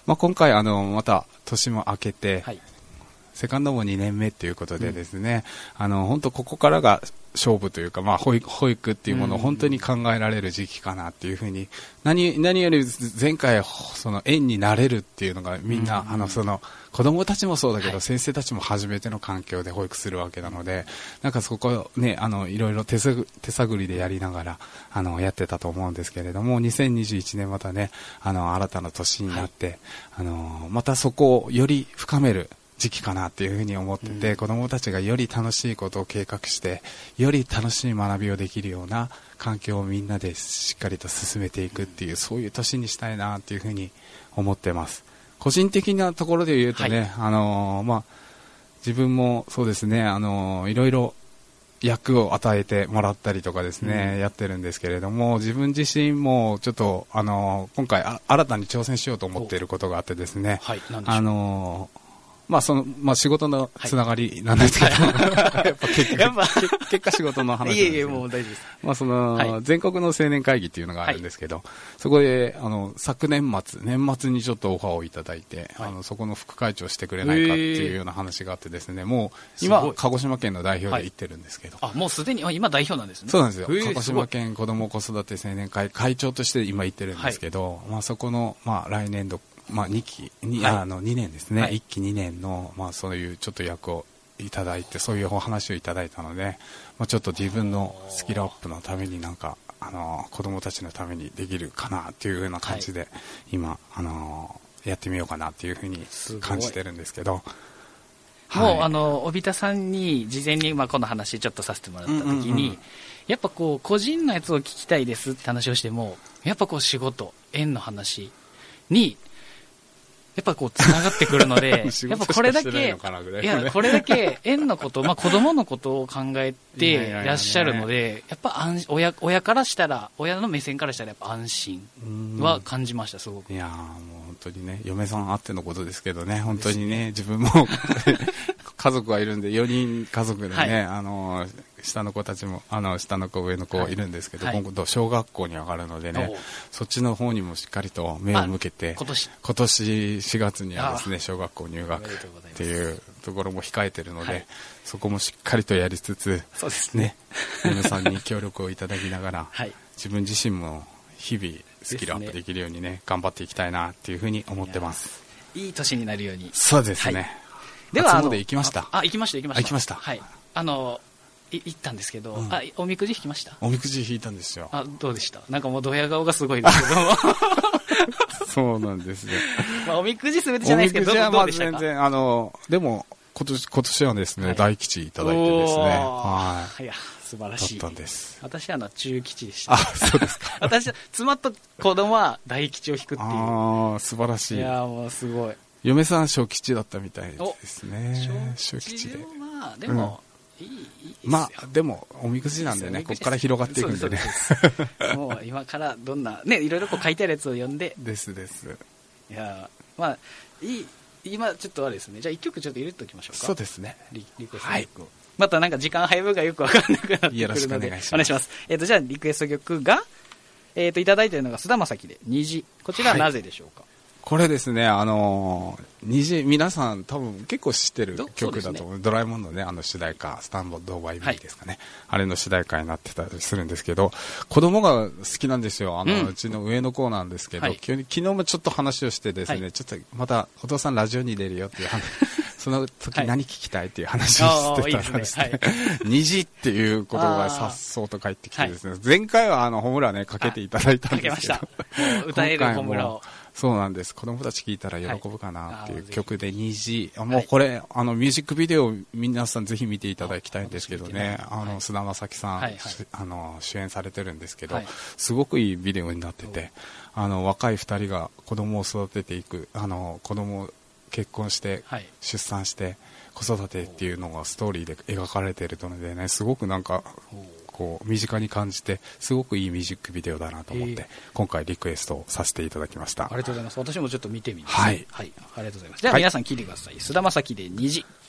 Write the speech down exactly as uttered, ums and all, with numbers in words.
まあ、今回あのまた年も明けて、 はい、 セカンドもにねんめということでですね、うん、あの本当ここからが勝負というか、まあ、保育、保育っていうものを本当に考えられる時期かなっていうふうに、何、何より前回その園になれるっていうのがみんな、うん、あのその子供たちもそうだけど、はい、先生たちも初めての環境で保育するわけなので、なんかそこね、あのいろいろ手探手探りでやりながらあのやってたと思うんですけれども、にせんにじゅういちねんまたね、あの新たな年になって、はい、あのまたそこをより深める時期かなっていうふうに思ってて、うん、子どもたちがより楽しいことを計画してより楽しい学びをできるような環境をみんなでしっかりと進めていくっていう、そういう年にしたいなっていうふうに思ってます。個人的なところで言うとね、はい、あのー、まあ、自分もそうですね、あのー、いろいろ役を与えてもらったりとかですね、うん、やってるんですけれども、自分自身もちょっと、あのー、今回あ新たに挑戦しようと思っていることがあってですね、 はい、なんでしょう。 あのーまあそのまあ、仕事のつながりなんですけど、はい、やっぱ結果、結果仕事の話なんですけど、いえいえ、もう大丈夫です。まあその、はい、全国の青年会議っていうのがあるんですけど、はい、そこであの昨年末、年末にちょっとオファーをいただいて、はい、あのそこの副会長してくれないかっていうような話があってですね、もう今、鹿児島県の代表で行ってるんですけど。 はい、あ、もうすでに、今代表なんですね。 そうなんですよ。鹿児島県子ども子育て青年会会長として今行ってるんですけど、はい、まあそこの、まあ来年度、まあ、にきに、はい、あのにねんですね、はい、いっきにねんの、まあ、そういうちょっと役をいただいて、そういうお話をいただいたので、まあ、ちょっと自分のスキルアップのためになんかあの子供たちのためにできるかなっていうような感じで、はい、今あのやってみようかなっていうふうに感じてるんですけど、 もう、はい、あの帯田さんに事前に、まあ、この話ちょっとさせてもらった時に、うんうんうん、やっぱこう個人のやつを聞きたいですって話をしても、やっぱこう仕事園の話にやっぱこうつながってくるのでやっぱこれだけいやこれだけ園のこと、まあ、子供のことを考えていらっしゃるので、やっぱ安親親からしたら親の目線からしたらやっぱ安心は感じました。すごく。 いやもう本当にね、嫁さんあってのことですけどね、本当にね、自分も家族はいるんでよにん家族でね、はい、あの下の子たちもあの下の子上の子いるんですけど、はい、今度小学校に上がるのでね、そっちの方にもしっかりと目を向けて、今年今年しがつにはですね小学校入学っていうところも控えているので、はい、そこもしっかりとやりつつ、 そうですね、 嫁さんに協力をいただきながら、 はい、 自分自身も日々スキルアップできるようにね、頑張っていきたいなっていうふうに思ってます。 いい年になるように。 そうですね、はい、 では初詣行きました。 ああ行きました行きました行きました。 はい、あの行ったんですけど、うん、あおみくじ引きました。 おみくじ引いたんですよ。 あどうでした？なんかもうドヤ顔がすごいですけどもそうなんですよ、 まあ、おみくじすべてじゃないですけど、 おみくじはどうでしたか？ 全然あのでも今年今年はですね、はい、大吉いただいてですね、はい、 いや素晴らしいだったんです。 私はあの中吉でした。 あ、そうですか。 私は妻と子供は大吉を引くっていう。 ああ素晴らしい。 いやもうすごい。 嫁さん小吉だったみたいですね。 小吉でまあでも、うん、いいいいですよ。 まあでもおみくじなんでね、ここから広がっていくんでね。 もう今からどんなねいろいろこう書いてあるやつを読んで。 ですです。 いやまあいい今ちょっとあれですね。じゃあ一曲ちょっと入れておきましょうか。 そうですね。 リ, リクエスト曲を、はい、またなんか時間配分がよく分かんなくなってくるのでよろしくお願いします。 お願いします。えっ、ー、とじゃあリクエスト曲がえっ、ー、といただいているのが菅田将暉で虹。こちらはなぜでしょうか？はい、これですね、あのー、虹、皆さん多分結構知ってる曲だと思う。うね、ドラえもんのね、あの主題歌、スタンドバイミーですかね、はい。あれの主題歌になってたりするんですけど、子供が好きなんですよ。あの、うん、うちの上の子なんですけど、はい、昨日もちょっと話をしてですね、はい、ちょっとまたお父さんラジオに出るよっていう話、その時何聞きたいっていう話をしてたらですね、虹っていう言葉がさっそうと返ってきてですね、はい、前回はあの、ホムラね、かけていただいたんですけど、 歌えるホムラを。 そうなんです。子供たち聞いたら喜ぶかなっていう曲で虹、はい、もうこれ、あのミュージックビデオ皆さんぜひ見ていただきたいんですけどね、あの菅田将暉さん、はいはい、あの主演されてるんですけど、はい、すごくいいビデオになってて、あの若いふたりが子供を育てていく、あの子供結婚して出産して子育てっていうのがストーリーで描かれているのでね、すごくなんかこう身近に感じてすごくいいミュージックビデオだなと思って、えー、今回リクエストをさせていただきました。 ありがとうございます。私もちょっと見てみます。 はい、 はい、ありがとうございます。じゃあ皆さん聞いてください。菅田将暉で虹。